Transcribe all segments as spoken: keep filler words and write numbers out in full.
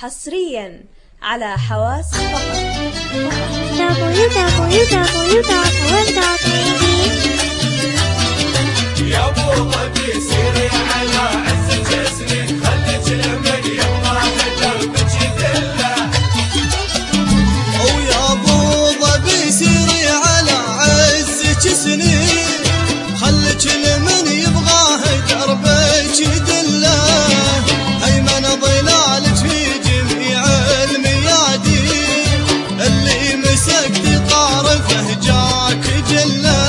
حصريا على حواس فقط. دبليو دبليو دبليو دوت وين دوت اي يا ابو ظبي سيري على عز جسمي خليك لمن يبغى دربك يدله. ويا ابو ظبي سيري على عز جسمي خليك لمن يبغاه دربك يدله. هيمن ظلالك في جميع الميادين اللي مسكت طارفه جاك جله.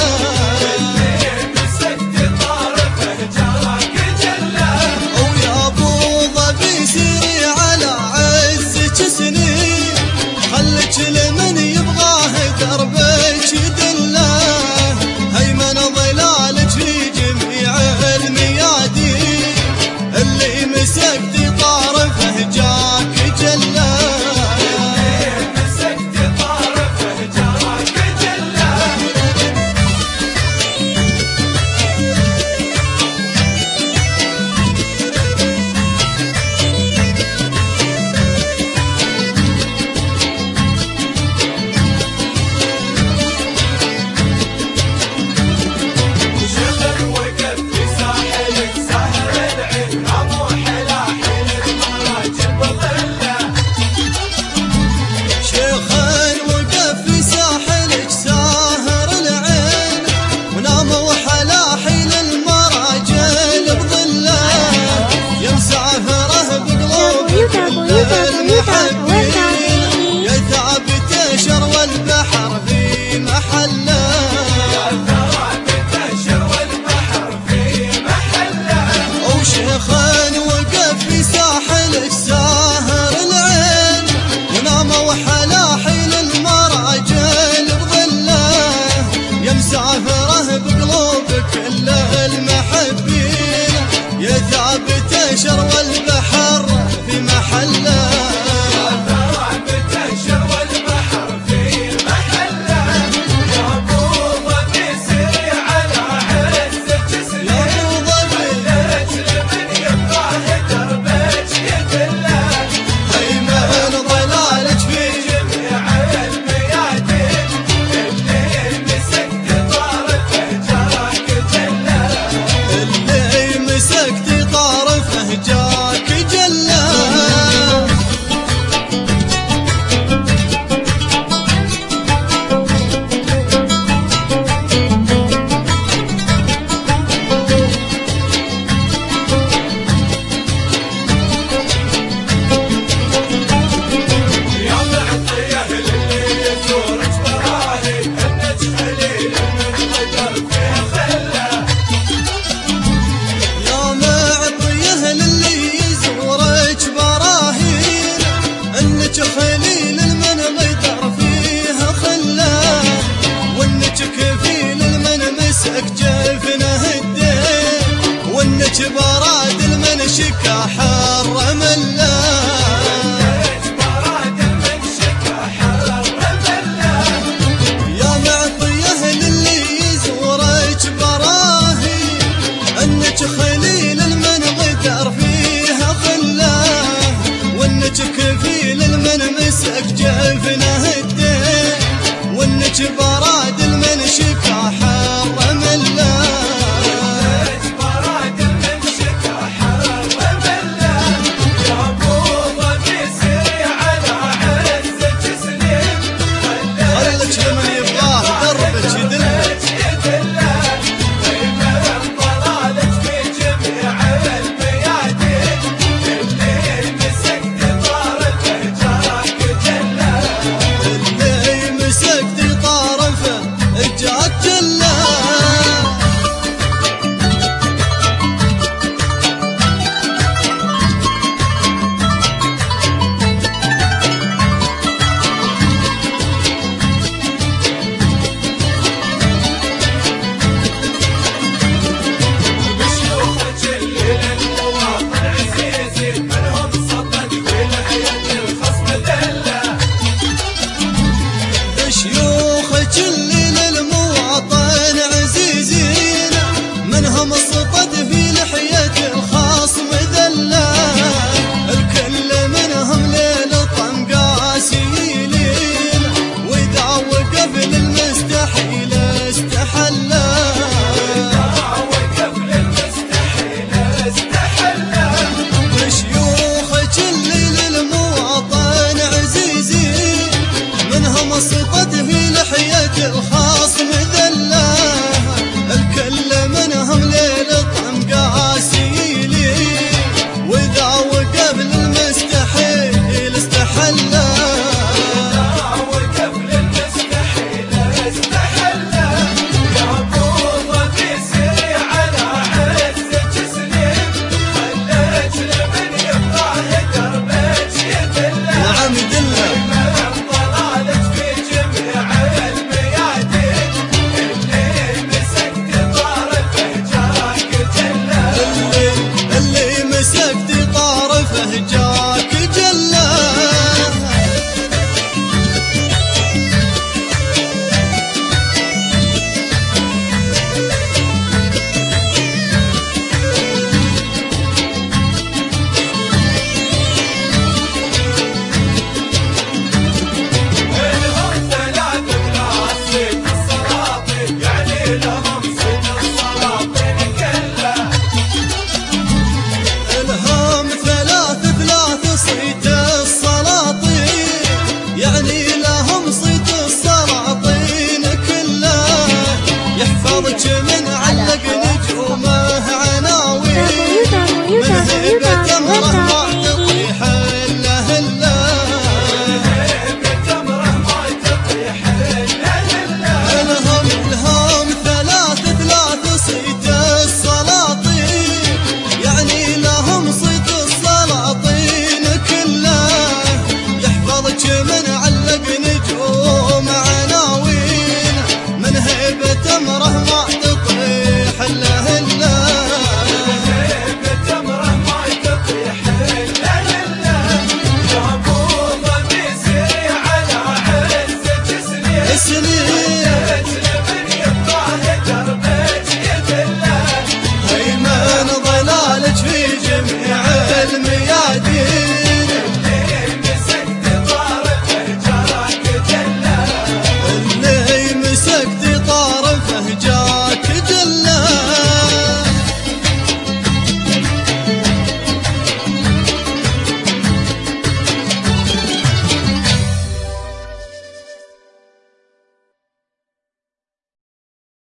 لمن يبغاه دربك يدله. هيمن ظلالك في جميع الميادين اللي مسكت طارفه جاك جله. يا ثابت شرو البحر في محله. يا ثابت شرو البحر في محله. وشيخان وقف في ساحلك ساهر العين ونام وحلاحل المراجل بظله. يا مسافره بقلوب كل المحبين يا ثابت شرو البحر في محله. براد المن شكاح الرمله. براد المن شكاح الرمله. يا معطيه للي يزورك براهي انك خليل المن غدر فيها خله. وانك كفيل المن مسك جفنه الدين وانك براد المن شكاح الرمله. مسكت طارف حلاه